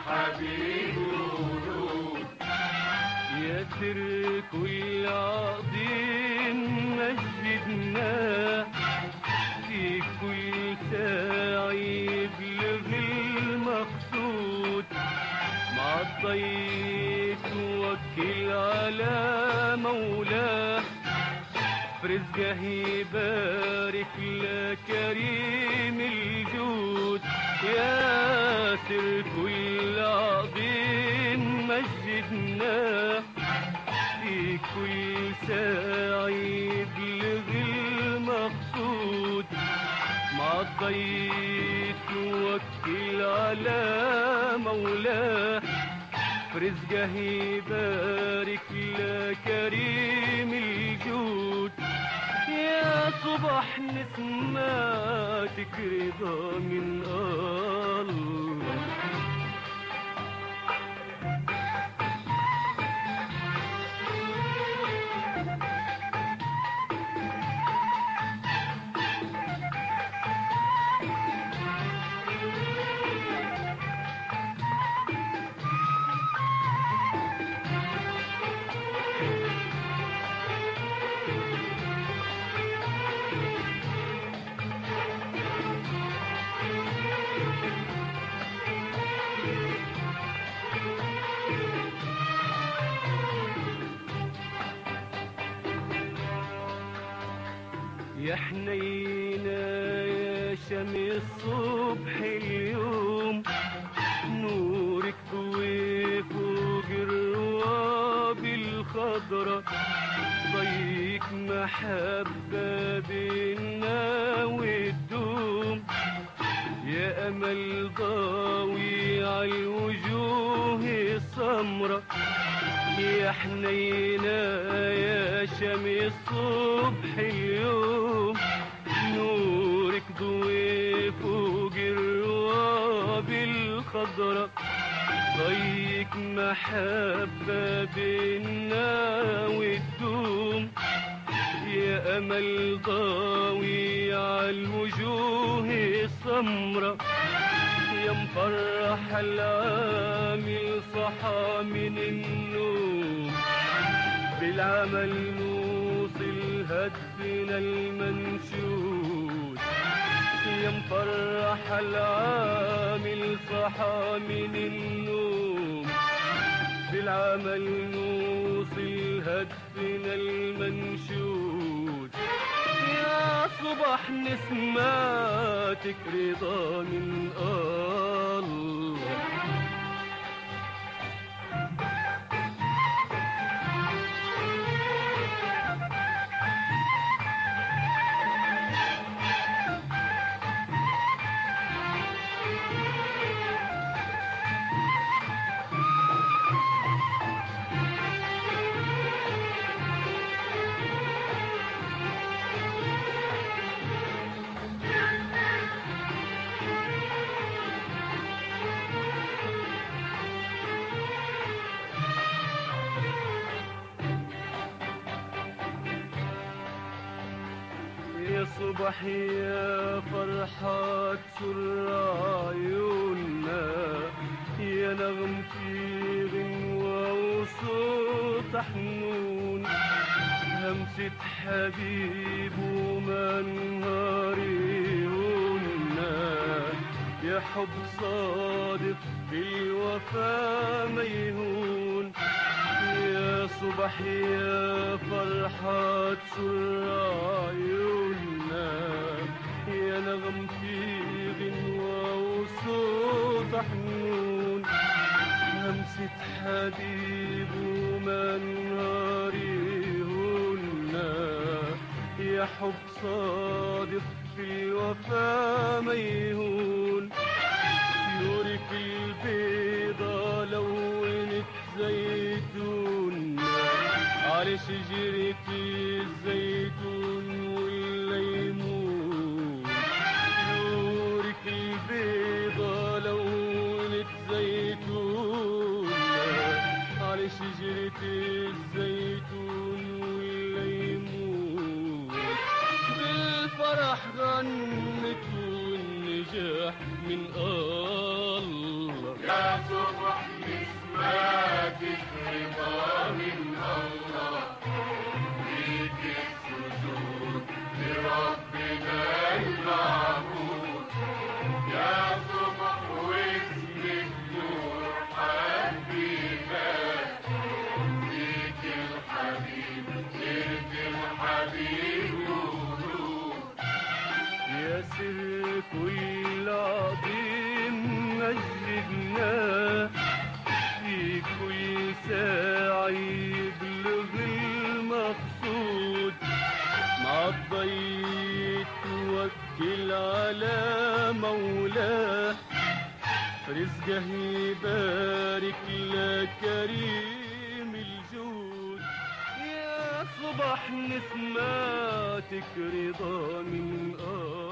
حبيب ورود. يا سر كل عظيم مجدناه في كل ساعة يبلغ المقصود. مع الضيف توكل على مولاه في رزقه يبارك لكريم الجود. يا سر كل عظيم مجدناه في كل ساعة يبلغ المقصود. مع الضيف توكل على مولاه في رزقه يبارك لكريم الجود. يا صبح نسماتك رضا من الله. يا حنينة يا شمس الصبح اليوم، نورك ضوي فوق الرواب الخضرا. ضيك محبة بينا وتدوم، يا أمل ضاوي عالوجوه السمرا. يا حنينة يا شمس الصبح اليوم، نورك ضوي فوق الرواب الخضرا. ضيك محبة بينا وتدوم، يا أمل ضاوي عالوجوه السمرا. يا مفرح العامل صحى من النوم، بالعمل نوصل هدفنا المنشود. يا مفرح العامل صحى من النوم، بالعمل نوصل هدفنا المنشود. يا صبح نسماتك رضا من الله. يا صبح يا فرحة سر عيوننا، يا نغمتي غنوة وصوت حنون. همسة حبيب وما نهاريهنا، يا حب صادق بالوفا ميهون. يا صبح يا فرحة سر عيوننا، يا نغمتي غنوة وصوت حنون. همسة حبيب وما نهاريهنا، يا حب صادق في الوفا ميهون. طيورك البيضة لونت زيتون على شجرة الزيتون والليمون. طيورك البيضة لونت زيتون على شجرة الزيتون والليمون. بالفرح غنت والنجاح يا صبح نسماتك رضا من الله، فيك السجود لربنا المعبود. يا صبح واسم النور حبيبك، فيك الحبيب سيرة الحبيب ورود. يا سر كل عظيم مجدناه، في كل ساعة يبلغ المقصود. مع الضيق توكل على مولاه، رزقه يبارك لك كريم الجود. يا صبح نسماتك رضا من